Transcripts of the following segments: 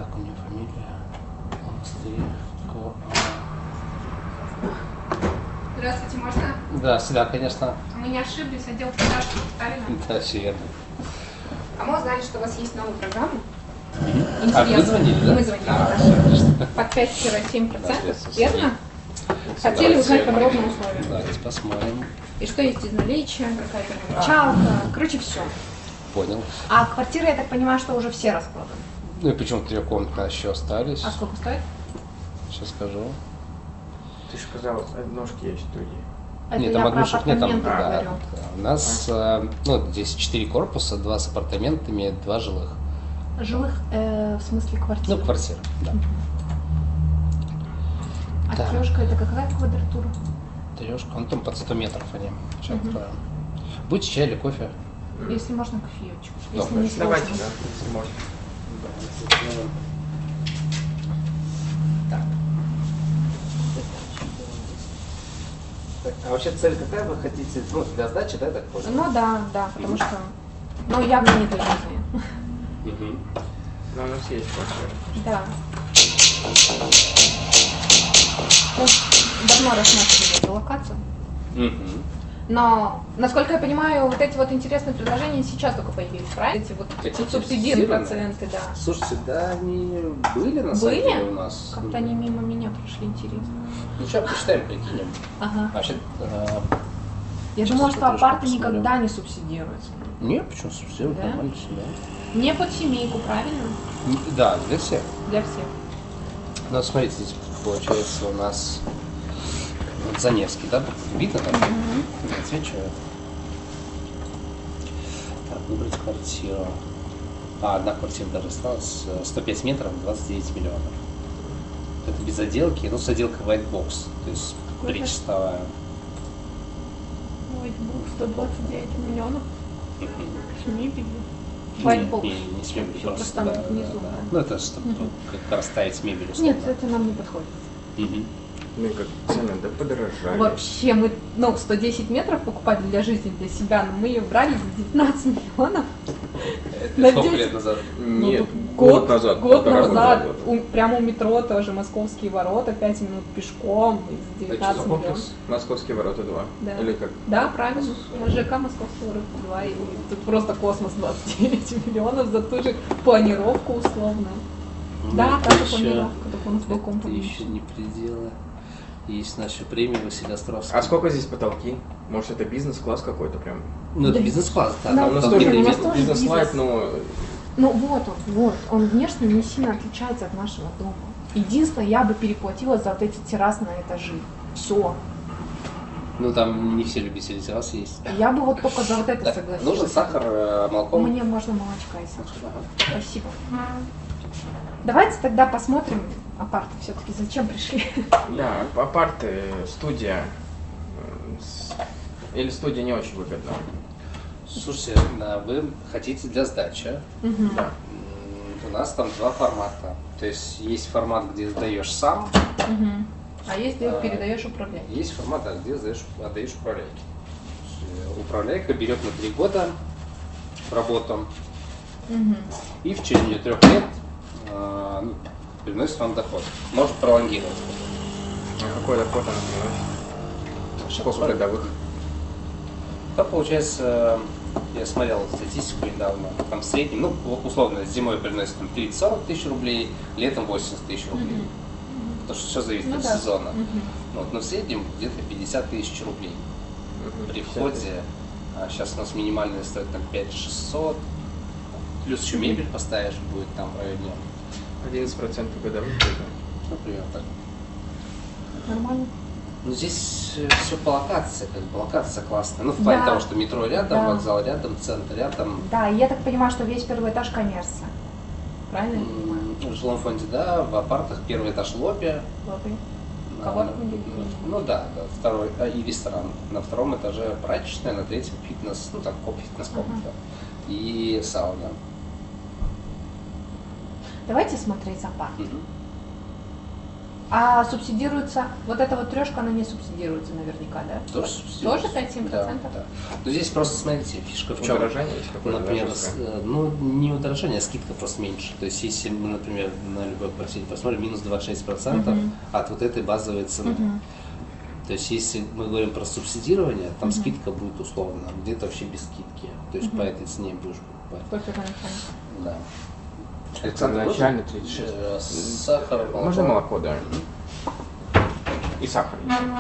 Так, у нее фамилия. Здравствуйте, можно? Здравствуйте, да, конечно. Мы не ошиблись, отдел продаж, правильно? Да, все верно. А мы узнали, что у вас есть новая программа. А вы звонили, да? Мы звонили, да. Под 5-7%, верно? Хотели узнать подробные условия. Давайте посмотрим. И что есть из наличия, какая-то началка, короче, все. Понял. А квартиры, я так понимаю, что уже все распроданы. Ну и почему трехкомнатные еще остались? А сколько стоит? Сейчас скажу. Ты же сказал, ножки есть другие. Это Нет, я там про однушек нет, там, апартаменты да, говорю. да. У нас, ну, здесь 4 корпуса, 2 с апартаментами, 2 жилых. Жилых, в смысле квартир? Ну, квартира, да. А Да. трешка это какая квадратура? Трешка, ну там под 100 метров они. Сейчас откроем. Будете чай или кофе? Если можно, кофеечку. Да, Если не Давайте, сложно. да, если можно. Так. А вообще цель какая вы хотите? Ну, для сдачи, да, так понял? Ну да, потому что, ну, явно не для жизни. Мгм. Но у нас есть квартира. Да. Мы давно рассматривали эту локацию. Мгм. Но, насколько я понимаю, вот эти вот интересные предложения сейчас только появились, правильно? Эти вот Какие субсидированные субсидированные? проценты, да. Слушайте, да, они были на самом Были? деле у нас. Как-то они мимо меня прошли, интересно. Ну что, посчитаем, прикинем. Ага. Вообще, Я сейчас думала, что трошки апарты посмотрим. никогда не субсидируются. Нет, почему субсидируют, Да? нормально себя. Не под семейку, правильно? Да, для всех. Для всех. Ну, смотрите, здесь получается у нас вот Заневский, да? Видно там? Я отвечаю. Так, выбрать квартиру. Одна квартира даже осталась. 105 метров, 29 миллионов. Это без отделки, ну, с отделкой white box, то есть Сколько? причастовая. Ой, 129 миллионов. С мебелью. Не, Whitebox. не с мебелью, Всё просто, там да, внизу, да. да. Ну, это чтобы как расставить мебель. Нет, условно. это нам не подходит. Мгм. Ну и как цены, да, подорожали. Вообще, мы, 110 метров покупали для жизни, для себя, но мы ее брали за 19 миллионов. Это На сколько 10. лет назад? Нет, год назад. Год полтора года назад. назад. Прямо у метро тоже московские ворота, 5 минут пешком, из 19 миллионов. Московские ворота 2. Да. Или как? Да, правильно. ЖК Московского ворота 2. И тут просто космос 29 миллионов за ту же планировку условно. Да, та же планировка, только у нас балкон Это поменьше. еще не пределы. Есть наша премия Василия Островского. А сколько здесь потолки? Может, это бизнес-класс какой-то прям? Ну, это Да. бизнес-класс, да. Да, там У нас потолки тоже у нас видно. тоже бизнес-лайт, бизнес. но Ну вот, он внешне не сильно отличается от нашего дома. Единственное, я бы переплатила за вот эти террасные этажи. Все. Ну, там не все любители террас есть. Я бы вот только за вот это Так, согласилась. нужен сахар, молоко? Мне можно молочка и сахар. Ага. Спасибо. Давайте тогда посмотрим апарты все-таки. Зачем пришли? да, апарты, студия. Или студия не очень выгодна. Слушайте, да, вы хотите для сдачи. Да. У нас там 2 формата. То есть есть формат, где сдаешь сам, А есть где передаешь управление? есть формат, да, где отдаешь управляйке. Управляйка берет на 3 года работу и в течение 3 лет приносит вам доход. Может пролонгировать. А какой доход она приносит? Сколько годовых? Да, получается, я смотрел статистику недавно, там в среднем, ну, условно, зимой приносит там 30-40 тысяч рублей, летом 80 тысяч рублей. Потому что все зависит Ну от да. сезона. Вот, но в среднем где-то 50 тысяч рублей. При входе, сейчас у нас минимальная стоит там 5600, плюс еще мебель поставишь, будет там в районе, 11% годовых. например, так. Нормально. Ну, здесь все по локации, как бы локация классная. Ну, в плане Да. того, что метро рядом, Да. вокзал рядом, центр рядом. Да, и я так понимаю, что весь первый этаж коммерция. Правильно я понимаю? В жилом фонде, да, в апартах первый этаж лобби. Лобби. На- Коворкинг. Ну да, второй, и ресторан. На втором этаже прачечная, на третьем фитнес, ну так, фитнес-комната. И сауна. Давайте смотреть апарт. Мгм. А субсидируется, вот эта вот трешка, она не субсидируется наверняка, да? Тоже субсидируется. Тоже 5-7%? Да. Но здесь просто, смотрите, фишка в чем. Удорожание есть какое-то, Например, да, ну, не удорожание, а скидка просто меньше. То есть, если мы, например, на любой квартире посмотрим, минус 26% от вот этой базовой цены. То есть, если мы говорим про субсидирование, там скидка будет условно, где-то вообще без скидки. То есть, по этой цене будешь покупать. Сколько это начальник? Да. Александр, начально 36. Сахар, молоко. Можно молоко, да. И сахар.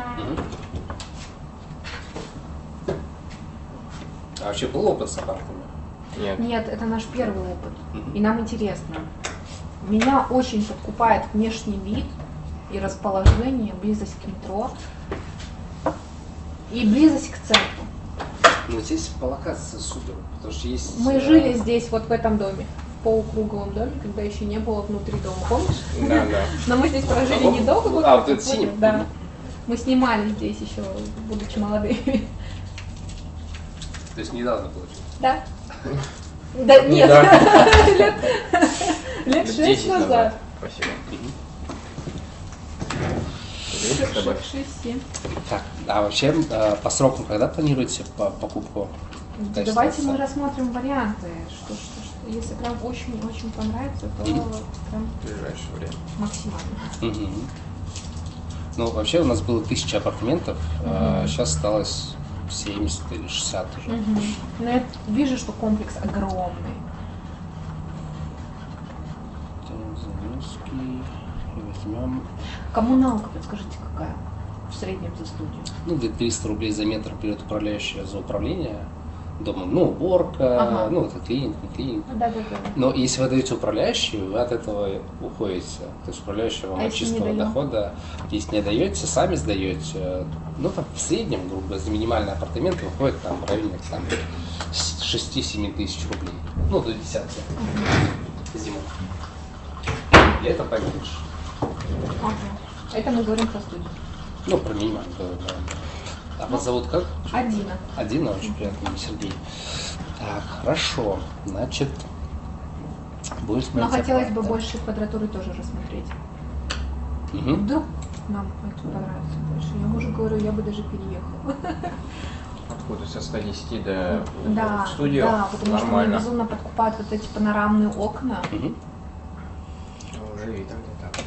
А вообще был опыт с апартами? Нет. Нет, это наш первый опыт. И нам интересно. Меня очень подкупает внешний вид и расположение, близость к метро и близость к центру. Ну, здесь по локации супер, потому что есть... Мы жили здесь, вот в этом доме, в полукруговом доме, когда еще не было внутри дома, помнишь? Да, да. Но мы здесь прожили недолго. А, вот это синий? Да. Мы снимали здесь еще, будучи молодыми. То есть недавно получилось? Да. Да нет, лет 6 10 назад. Спасибо. 6-7. Так, а вообще по срокам когда планируете покупку? Давайте мы рассмотрим варианты, что если прям очень-очень понравится, то прям В ближайшее время. максимально. Ну, вообще у нас было 1000 апартаментов, сейчас осталось 70 или 60 уже. Но я вижу, что комплекс огромный. Возьмем, Коммуналка, подскажите, какая в среднем за студию? ну, где 300 рублей за метр берет управляющая за управление домом. Ну, уборка, ну, это клининг, не клининг. Да. Но если вы даете управляющую, вы от этого уходите. То есть управляющая вам А от если не чистого даем? дохода. Если не даете, сами сдаете. Ну, там в среднем, грубо говоря, за минимальный апартамент выходит там в районе там, 6-7 тысяч рублей. Ну, до десятки. Зимой. Летом поменьше. Ага. Это мы говорим про студию. Ну, про минимальный, да. А вас зовут как? Одина. Один, очень приятно, Сергей. Так, хорошо. Значит, будем Но смотреть. хотелось бы апарат, да. больше квадратуры тоже рассмотреть. Мгм. Вдруг нам это понравится больше. Я уже говорю, я бы даже переехала. Откуда? Со 110 до Да, студию? да, потому что Нормально. меня безумно подкупают вот эти панорамные окна. Мгм. Живи там где-то.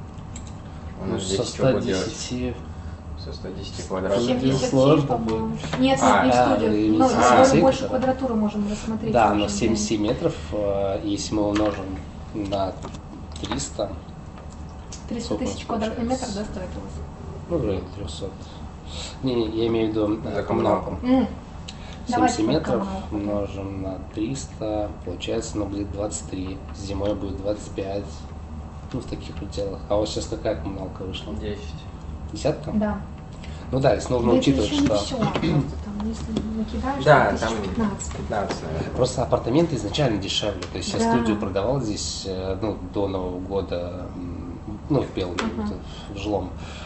У Ну, нас со здесь что будет делать? 110. Со 110 квадратов. 77, сложно по-моему. будет. Нет, А, не в да, студию. и Ну, с мы сектора. больше квадратуры можем рассмотреть. Да, в но общем, 77 метров, если мы умножим на 300, 300 тысяч квадратных метров, да, стоит у вас? ну, в районе 300. Не, я имею в виду За коммуналку. 70 Давайте под метров коммуналку. умножим на 300, получается, ну, будет 23. Зимой будет 25. Ну, в таких пределах. А у вас сейчас какая коммуналка вышла? 10. Десятка? Да. Ну да, если нужно Но это учитывать, еще не что все. Просто там, если накидаешь, Да, то там 1015. 15, наверное. просто апартаменты изначально дешевле. То есть я Да. студию продавал здесь, ну, до Нового года, ну, в белом, в жилом.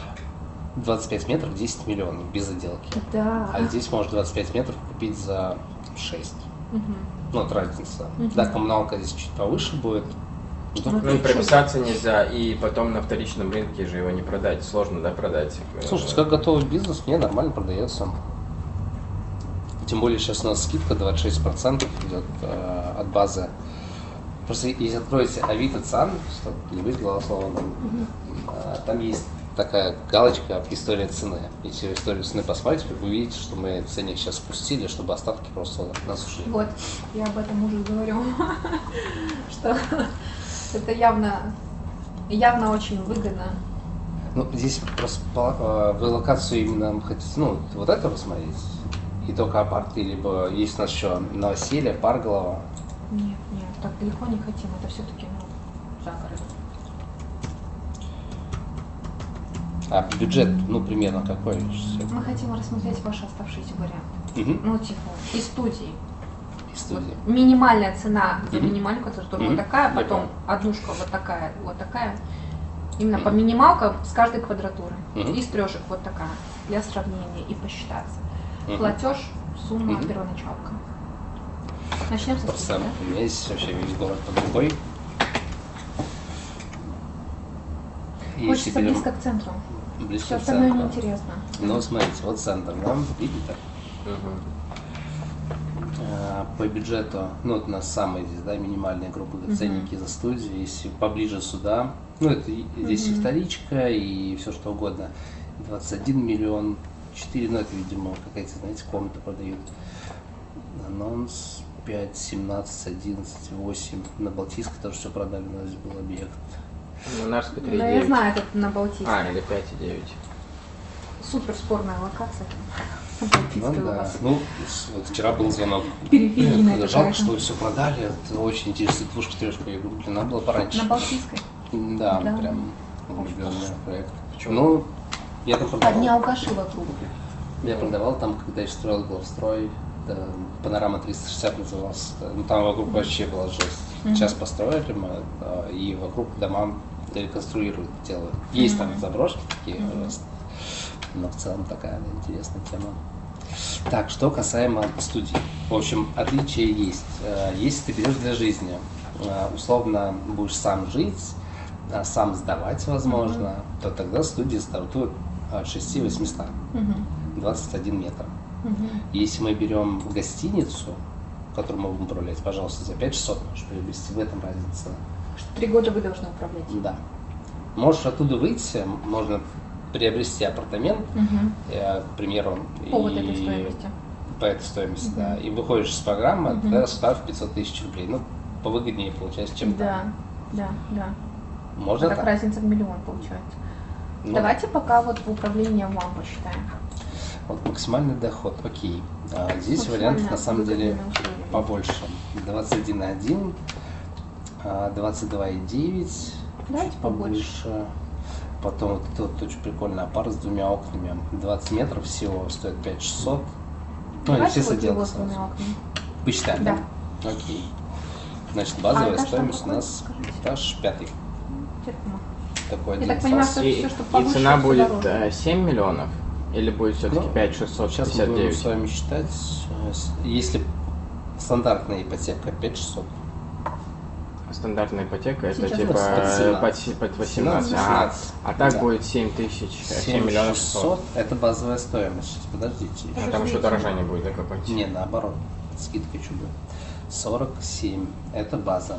25 метров 10 миллионов без отделки. Да. А здесь можешь 25 метров купить за 6. Мгм. Ну, это разница. Да, коммуналка здесь чуть повыше будет. Ну, тут, Ну и прописаться нельзя, и потом на вторичном рынке же его не продать. Сложно, да, продать? слушайте, как готовый бизнес, мне нормально продается. Тем более сейчас у нас скидка 26% идет от базы. Просто если откроете Авито ЦАН, чтобы не быть голословным, там есть такая галочка «История цены». Если историю цены посмотрите, вы увидите, что мы ценник сейчас спустили, чтобы остатки просто нас ушли. Вот, я об этом уже говорю, что это явно очень выгодно. Ну, здесь просто вы локацию именно хотите, ну, вот это посмотреть, и только апарты, либо есть у нас еще Новоселье, Парголово. Нет, так далеко не хотим, это все-таки за городом. А бюджет, ну, примерно какой? Мы хотим рассмотреть ваши оставшиеся варианты. Угу. Ну, типа, из студии. Из студии. Вот минимальная цена за Мгм. минимальку, которая Мгм. вот такая, Я потом понял. однушка вот такая. Именно по минималкам с каждой квадратуры. Мгм. Из трешек вот такая, для сравнения и посчитаться. Мгм. Платеж, сумма, Мгм. первоначалка. Начнем со Просто студии, у меня есть вообще весь город под рукой. Если Хочется берем близко к центру. близко Все к остальное центру. неинтересно. Ну, смотрите, вот центр, да, видите? По бюджету, ну, вот у нас самые здесь, да, минимальные группы ценники за студию. Если поближе сюда, ну, это здесь и вторичка, и все что угодно. 21 миллион, 4, ну, это, видимо, какая-то, знаете, комната продают. Анонс 5, 17, 11, 8. На Балтийской тоже все продали, у нас здесь был объект. На Нарской Да, я 3,9. знаю, это на Балтийской. Или 5,9. Супер спорная локация. На Ну Балтийской у да, вас. ну, вот вчера был звонок. Периферийная Жалко, какая-то. что вы все продали, это очень интересно, двушка, трешка, я говорю, блин, надо было пораньше. На Балтийской. Да, Да. прям влюбленный проект. Почему? Ну, я там Одни продавал. алкаши вокруг. Я продавал там, когда еще строил главстрой, Панорама 360 назывался. Ну там вокруг вообще была жесть. Сейчас построили мы, и вокруг дома реконструируют, делают. Есть там заброшки такие, но в целом такая интересная тема. Так, что касаемо студий. В общем, отличия есть. Если ты берешь для жизни, условно будешь сам жить, сам сдавать, возможно, то тогда студии стартуют от 6-800, 21 метр. Если мы берем гостиницу, которую мы будем управлять, пожалуйста, за 5600 можешь приобрести, в этом разница. 3 года вы должны управлять. Да. Можешь оттуда выйти, можно приобрести апартамент, к примеру, По вот этой стоимости. по этой стоимости, да, и выходишь с программы, тогда штраф 500 тысяч рублей. Ну, повыгоднее получается, чем там. Да. Можно Так так? разница в миллион получается. Ну, Давайте пока вот в управлении вам посчитаем. Вот максимальный доход, окей. Здесь Максимально вариантов на самом деле выгодные условия. побольше. 21,1, 22,9, Давайте чуть побольше. Потом вот тут очень прикольный апарт с 2 окнами. 20 метров всего, стоит 5600. Ну, они Давайте все вот его соделки с двумя сразу. окнами. Посчитаем, Да. да? Окей. Значит, базовая этаж там стоимость у какой, нас скажите? этаж 5. Терпимо. Такой Я один так понимаю, фас. что И, все, что и повыше, цена всё будет дороже. 7 миллионов? Или будет все-таки Ну, 5 Сейчас мы будем 659? с вами считать, если стандартная ипотека 5600. Стандартная ипотека это Сейчас типа под 17. под 18. 17. А так Да. будет 7 тысяч, 7 миллионов 600. Это базовая стоимость. Сейчас, подождите. А там еще дорожание будет, да, какой-нибудь? Не, наоборот. Скидка чудо. 47. Это база.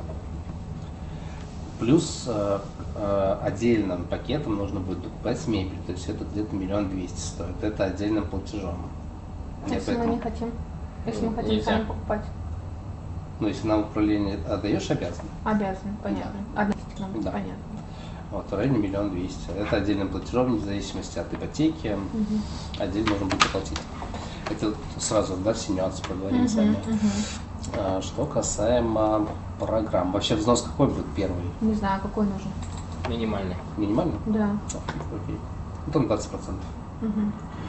Плюс отдельным пакетом нужно будет докупать мебель. То есть это где-то 1 200 000 стоит. Это отдельным платежом. Я Если мы поэтому- не хотим. Если мы хотим Нельзя. сами покупать. Ну, если на управление отдаешь, обязан. Обязаны, понятно. Относительно нам Да. понятно. Вот, в районе 1 200 000. Это отдельным платежом, вне зависимости от ипотеки. Отдельно нужно будет оплатить. Это сразу, да, все нюансы проговорим с вами. Что касаемо программ. Вообще взнос какой будет первый? Не знаю, какой нужен. Минимальный. Минимальный? Да. Окей. Ну, там 20%. Мгм.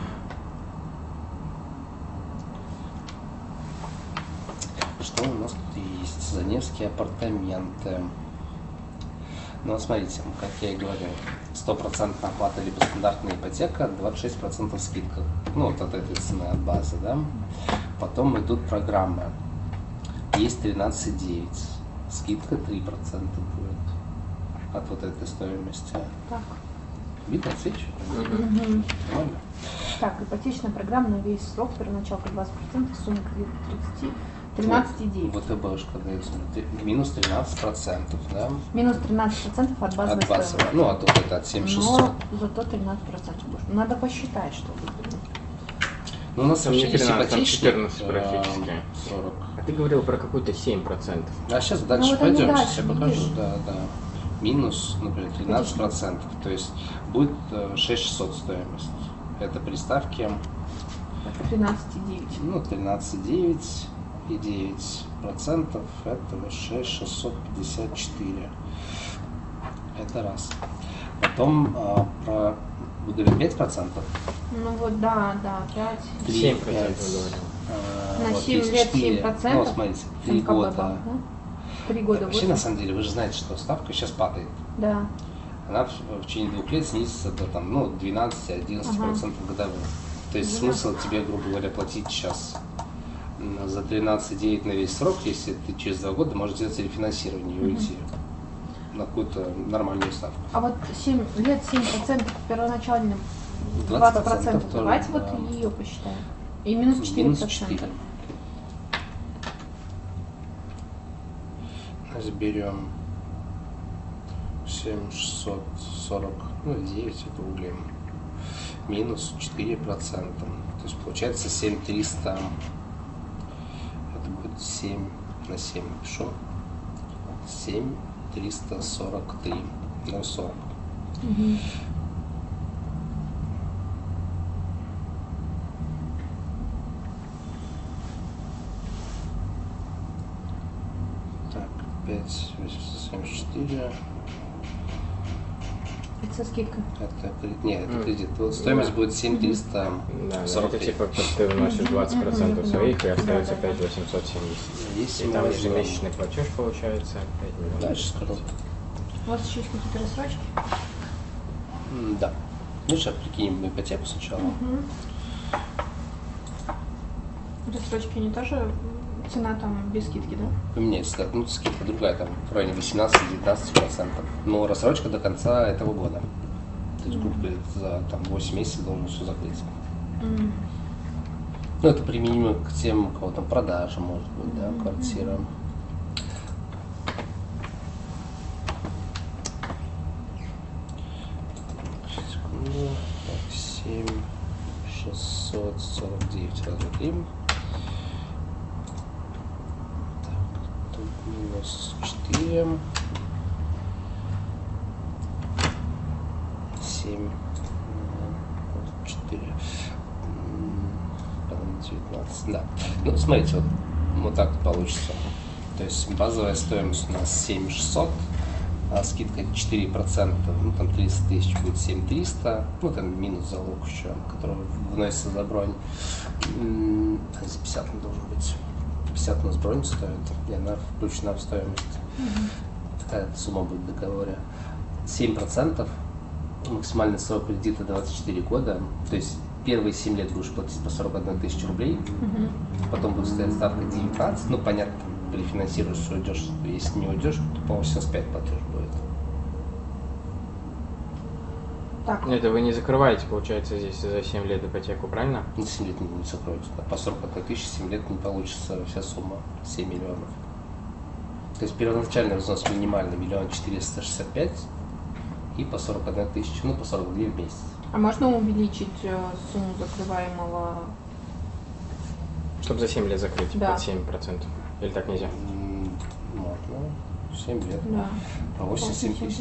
Что у нас тут есть? Заневские апартаменты. Ну, вот смотрите, как я и говорил, 100% оплата либо стандартная ипотека, 26% скидка. Ну, вот от этой цены, от базы, да. Потом идут программы. Есть 13,9. Скидка 3% будет от вот этой стоимости. Так. Видно, свечи? Мгм. Нормально? Так, ипотечная программа на весь срок, первоначалка 20%, сумма кредита 13,9. ВТБшка дается минус 13%, да? Минус 13% от базовой От базового. стоимости. Ну, от вот это, от 7600. Но зато 13% будет. Надо посчитать, что будет. Ну, у нас Там не вообще есть 13, там ипотечник, 14 практически. 40. А ты говорил про какую-то 7%. А сейчас дальше вот они пойдем, дальше, сейчас я покажу. видишь? Да. Минус, например, 13%. То есть будет 6600 стоимость. Это при ставке 13,9. ну, 13,9 и 9%. Это 6654. Это раз. Потом вы говорили 5%? Ну вот, да, 5. 7% 5, На вот 7 есть лет 4. 7%. Ну, вот смотрите, 3 МКБ года. банк, да? 3 года Вообще, будет. на самом деле, вы же знаете, что ставка сейчас падает. Да. Она в течение 2 лет снизится до там, 12-11% годовых. То есть Да. смысл тебе, грубо говоря, платить сейчас за 13,9 на весь срок, если ты через 2 года можешь сделать рефинансирование и уйти. на какую-то нормальную ставку. А вот 7 лет 7% первоначально 20%. Давайте вот ее посчитаем. И минус 4%. Минус 4. Берем 7640, ну 9 это рублей. Минус 4%. То есть получается 7300. Это будет 7 на 7 напишу. 7343. 0,40. Угу. Так, 5,874. Это со скидкой. Это кредит. Нет, это кредит. Вот стоимость будет 7300. Да, это типа ты вносишь 20% своих и остается 5870. Если И мы там возьмем- ежемесячный платеж получается 5 миллионов. Дальше скажу. У вас еще есть какие-то рассрочки? Да. Ну, сейчас прикинем ипотеку сначала. Рассрочки не тоже цена там без скидки, да? У меня есть скидка другая, там в районе 18-19%. Но рассрочка до конца этого года. То есть, грубо говоря, за там, 8 месяцев должен все закрыть. Ну, это применимо к тем, у кого там продажа, может быть, да, квартира. Секунду. Так, 7, 649 раз 3. Тут минус 4, 7, 4, потом 19, да. Ну, смотрите, вот так получится. То есть базовая стоимость у нас 7600, а скидка 4%, ну там 30 тысяч будет 7300, ну там минус залог еще, который вносится за бронь. За 50 он должен быть. 50 у нас бронь стоит, и она включена в стоимость. Такая сумма будет в договоре. 7%, максимальный срок кредита 24 года, то есть первые 7 лет будешь платить по 41 тысячу рублей, потом будет стоять ставка 19, ну понятно, перефинансируешь, что уйдешь, если не уйдешь, то по 85 платеж будет. Так. Это вы не закрываете, получается, здесь за 7 лет ипотеку, правильно? Ну, 7 лет не закроется, да. По 41 тысячи 7 лет не получится вся сумма 7 миллионов. То есть первоначальный взнос минимальный 1 465 000 и по 41 тысяча, ну по 42 в месяц. А можно увеличить сумму закрываемого? Чтобы за 7 лет закрыть Да. под 7%. Или так нельзя? Можно. 7 лет. Да. По 87 тысяч.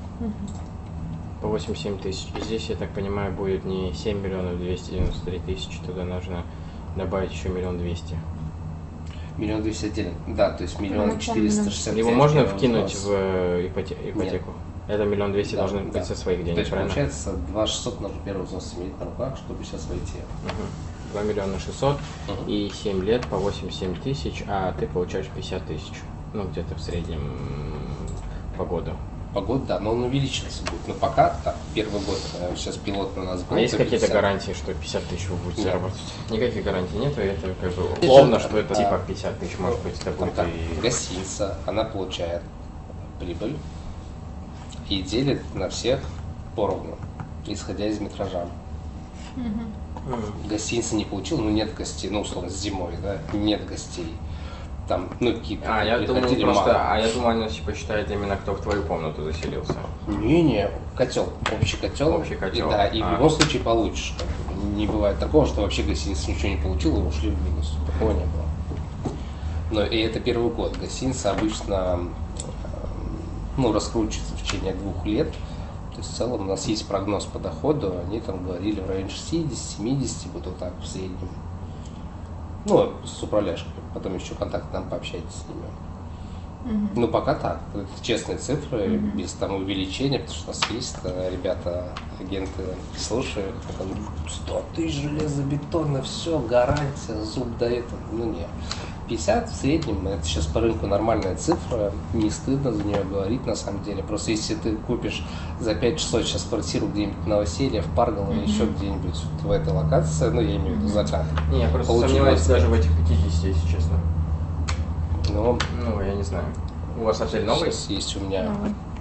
По 87 тысяч. И здесь, я так понимаю, будет не 7 миллионов 293 тысячи, туда нужно добавить еще 1 200 000. 1 200 000 отдельно. Да, то есть 1 465 000. Его можно первый вкинуть взнос. в ипотеку? Это 1 200 000 Да, должны да. быть со своих То денег, есть правильно? получается 2 600 нужно первый взнос иметь на руках, чтобы сейчас войти. 2 миллиона 600 и 7 лет по 87 тысяч, а ты получаешь 50 тысяч. Ну, где-то в среднем по году. По году, да, но он увеличился будет. Но пока, так, первый год, сейчас пилот на нас был. А есть то какие-то 50. гарантии, что 50 тысяч вы будете Нет. заработать? Никаких гарантий нет, и это как бы Это условно, же, что это да. типа 50 тысяч, может быть, это Там будет так, и... гостиница, она получает прибыль и делит на всех поровну, исходя из метража. Гостиница не получила, ну нет гостей, ну условно зимой, да, нет гостей. Там, ну какие-то я думал приходили просто, мало. я думал, они типа считают именно, кто в твою комнату заселился. Не-не, котел, общий котел. Общий котел. И, да, и в любом случае получишь. Как бы. Не бывает такого, что вообще гостиница ничего не получила и ушли в минус. Такого не было. Но и это первый год. Гостиница обычно ну, раскручивается в течение 2 лет. То есть в целом у нас есть прогноз по доходу. Они там говорили в районе 60-70, вот так в среднем. Ну, с управляшкой. Потом еще контакт там пообщайтесь с ними. Ну, пока так. Это честные цифры, без там увеличения, потому что у нас есть ребята, агенты слушают. Там 100 тысяч железобетона, все, гарантия, зуб дает. Ну, нет. 50 в среднем, это сейчас по рынку нормальная цифра, не стыдно за нее говорить на самом деле. Просто если ты купишь за 5600 сейчас квартиру где-нибудь в Новоселье, в Парголово или еще где-нибудь в этой локации, ну, я имею в виду закат. Не, я просто Получилось. сомневаюсь даже в этих 50, если честно. Но Ну, я не знаю. У вас отель новый? сейчас есть у меня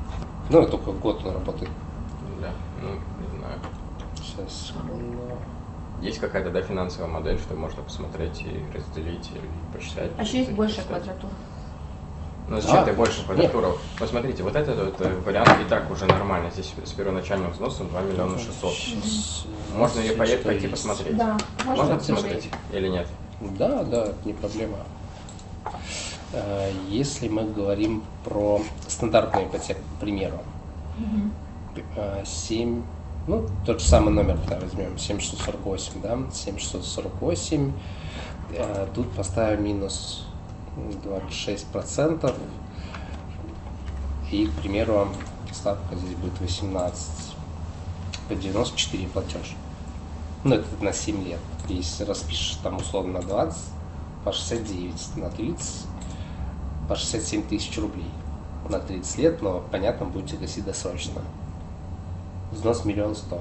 Ну, и только год он работает. Да, ну, не знаю. Сейчас, секунду. Есть какая-то, да, финансовая модель, что можно посмотреть и разделить, и посчитать. А еще есть большая посчитать. квадратура. Ну, зачем Да. ты больше квадратуру? Посмотрите, вот этот вот вариант и так уже нормально. Здесь с первоначальным взносом 2 миллиона 600. Сейчас, Можно ее что пойти есть. посмотреть? Да, Можно посмотреть или нет? Да, да, это не проблема. Если мы говорим про стандартную ипотеку, к примеру, 7, ну, тот же самый номер, да, возьмем, 7648, да, 7648, тут поставим минус 26%, и, к примеру, ставка здесь будет 18, по 94 платеж. Ну, это на 7 лет. Если распишешь там условно на 20, по 69, на 30, по 67 тысяч рублей на 30 лет, но, понятно, будете гасить досрочно. Взнос 1 100 000.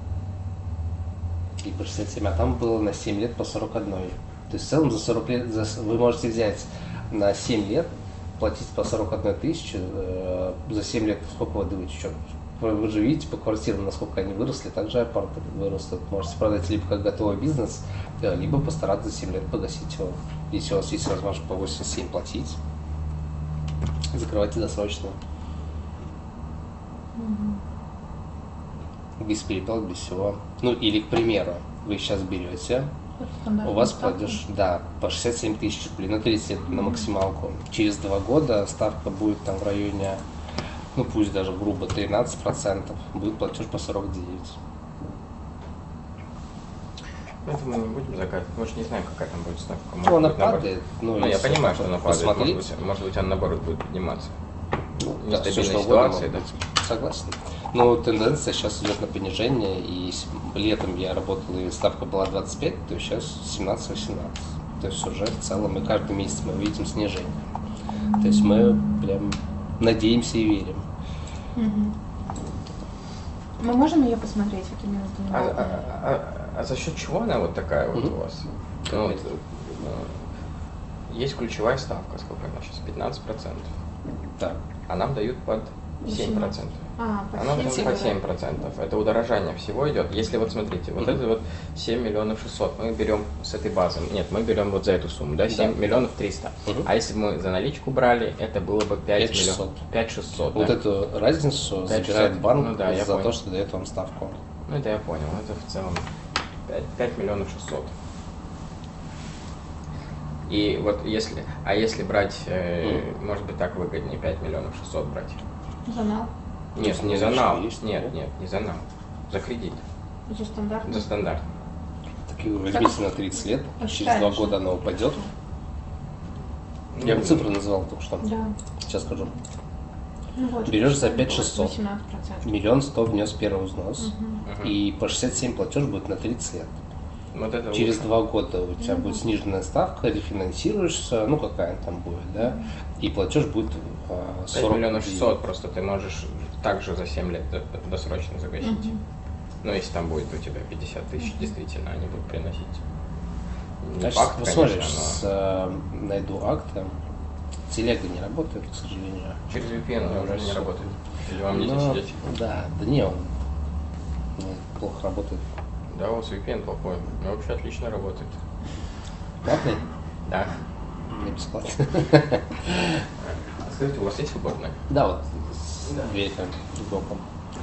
И по 67, а там было на 7 лет по 41. То есть в целом за 40 лет вы можете взять на 7 лет, платить по 41 тысячу, за 7 лет сколько вы даете счет? Вы же видите по квартирам, насколько они выросли, также апарты вырастут. Можете продать либо как готовый бизнес, либо постараться за 7 лет погасить его. Если у вас есть возможность по 87 платить, закрывайте досрочно. Без переплат, без всего. Ну или, к примеру, вы сейчас берете, у вас платеж, да, по 67 тысяч рублей на 30 лет на максималку. Через 2 года ставка будет там в районе, ну пусть даже грубо 13%, будет платеж по 49. Это мы не будем загадывать. Мы же не знаем, какая там будет ставка. Ну, она быть, наоборот. падает. Ну, я если понимаю, что она падает. посмотреть. Может быть, она наоборот будет подниматься. Ну, да, всё, Нестабильная что угодно ситуация, может да. быть. Согласен. Но тенденция сейчас идет на понижение, и летом я работал, и ставка была 25, то сейчас 17-18. То есть уже в целом, и каждый месяц мы видим снижение. То есть мы прям надеемся и верим. Мы можем ее посмотреть, вот именно с двумя окнами? А за счет чего она вот такая вот у вас? Ну, вот, есть ключевая ставка, сколько она сейчас? 15%. Да. А нам дают под 7%. А, по А нам дают 7, под 7%. Это удорожание всего идет. Если вот смотрите, вот это вот 7 миллионов 600, мы берем с этой базы. Нет, мы берем вот за эту сумму, да, 7 миллионов 300. А если бы мы за наличку брали, это было бы 5 миллионов. 5 600. Вот да? эту разницу 5 забирает 600. банк Ну да, я за понял. то, что дает вам ставку. Ну это я понял, это в целом 5 миллионов 600. И вот если брать, может быть так выгоднее 5 миллионов 600 брать. За нал? Нет, Ну, не за конечно, нал, есть, нет, да. нет, не за нал, за кредит, За стандартный? за стандарт. Так и вы возьмите на 30 лет, через посчитаем, 2 что- года она упадет. Я бы цифры называл только что. Да. Сейчас скажу. Ну, вот, Берешь за посчитаем, 5600. 18%. 1 100 000 внес первый взнос, и по 67 платеж будет на 30 лет. Вот это Через лучше. 2 года у тебя будет сниженная ставка, рефинансируешься, ну какая там будет, да, и платеж будет 5 40 миллионов 600 просто ты можешь также за 7 лет досрочно загасить. Ну, если там будет у тебя 50 тысяч, действительно, они будут приносить. Не Значит, факт, посмотришь, конечно, но найду акты. Телега не работает, к сожалению. через VPN Я уже уже не всё. работает. Или вам не Но, сидеть? да, не, он плохо работает. Да, у вас VPN плохой. У меня вообще отлично работает. Платный? Да. Не бесплатно. Скажите, у вас есть свободная? Да, вот дверь там сбоку.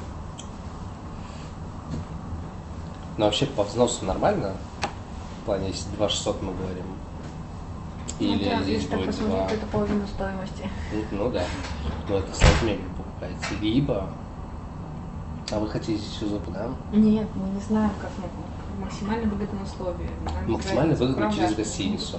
Но вообще по взносу нормально? В плане, если 2600 мы говорим. Или Ну, да, здесь если так будет посмотреть, 2. то это половина стоимости. Ну да. Но это сразу мебель покупаете. Либо. А вы хотите сюзоп, да? Нет, мы не знаем, как мы максимально выгодные условия. Нам Максимально нравится выгодно через управлять. гостиницу.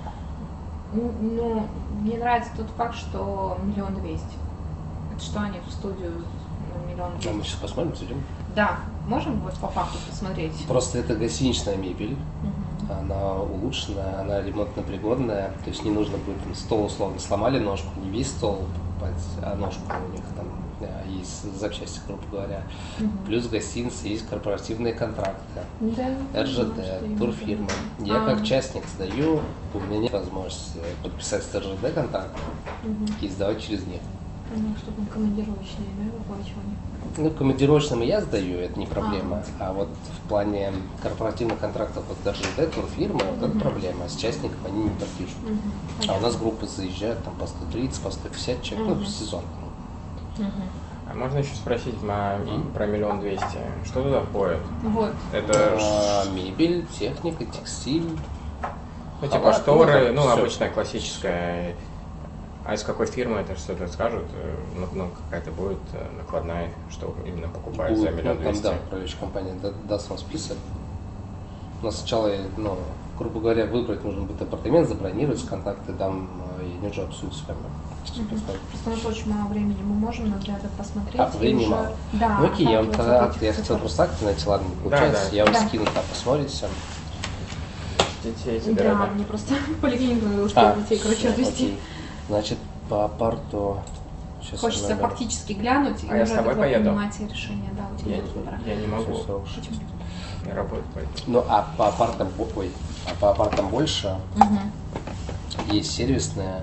Ну, мне нравится тот факт, что 1 200 000. Это что они в студию на 1 А мы 200 000? сейчас посмотрим, зайдем. Да, можем вот по факту посмотреть? Просто это гостиничная мебель. Мгм. Она улучшенная, она ремонтно-пригодная. То есть не нужно будет там, стол условно сломали ножку, не весь стол покупать, а ножку у них там есть запчасти, грубо говоря. Плюс в гостинице есть корпоративные контракты. Да. РЖД, турфирма. Я как частник сдаю, у меня нет возможности подписать с РЖД контракт и сдавать через них. Ну, чтобы он командировочные, да, выплачивали? Ну, командировочным я сдаю, это не проблема. А вот в плане корпоративных контрактов, вот даже вот этой фирмы, вот это проблема. С частников они не подпишут. А у нас группы заезжают там по 130, по 150 человек, ну, в сезон. А можно еще спросить про 1 200 000? Что туда входит? Вот. Это мебель, техника, текстиль. ну, типа халат, шторы, ну, всё. обычная классическая. А из какой фирмы это что-то скажут? Ну, какая-то будет накладная, что именно покупают за 1 200 000? Да, управляющая компания даст вам список. Но сначала, ну, грубо говоря, выбрать нужно будет апартамент, забронировать, контакты дам, и они уже обсудят с вами. Просто у нас очень мало времени, мы можем наглядно посмотреть. А, времени уже... мало? Да. Ну окей, я вам тогда вот я хотел просто акты найти, ладно, не получается, да. я вам Да. скину, там посмотрите. Детей Да, собирать. мне просто поликлинику надо успеть детей, короче, всё, отвезти. окей. Значит, по апарту... Сейчас Хочется я, наверное, фактически глянуть и А я с уже тобой тогда поеду? принимать решение. Да, у тебя Я, нет выбора. я не могу. всё, Почему? Я работаю поэтому. Ну, а по апартам больше есть сервисная.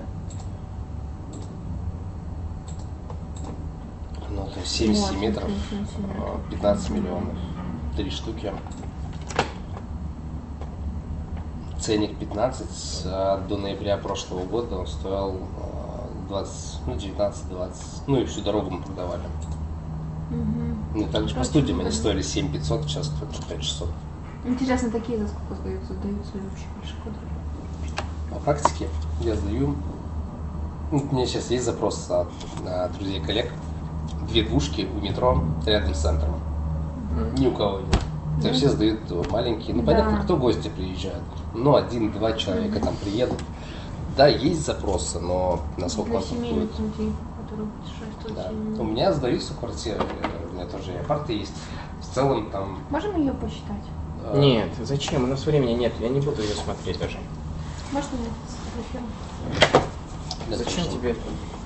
Ну, то есть 70 Вот, метров, 15 миллионов, 3 штуки. Ценник 15, а до ноября прошлого года он стоил 20, ну 19-20, ну и всю дорогу мы продавали. Ну и также по студиям они стоили 7500, сейчас стоят 5600. Интересно, такие за сколько сдаются? Сдаются ли вообще больше квадратов? По практике я сдаю, ну, у меня сейчас есть запрос от друзей и коллег, 2 двушки у метро рядом с центром. Ни у кого нет. То есть все сдают маленькие. Ну, Да. понятно, кто гости приезжают. Ну, 1-2 человека там приедут. Да, есть запросы, но насколько Для он тут семейных будет. людей, которые путешествуют. Да. семьями. У меня сдаются квартиры, у меня тоже и апарты есть. В целом там... Можем ее посчитать? Нет, зачем? У нас времени нет, я не буду ее смотреть даже. Можно мне сфотографировать? для Зачем того, тебе это?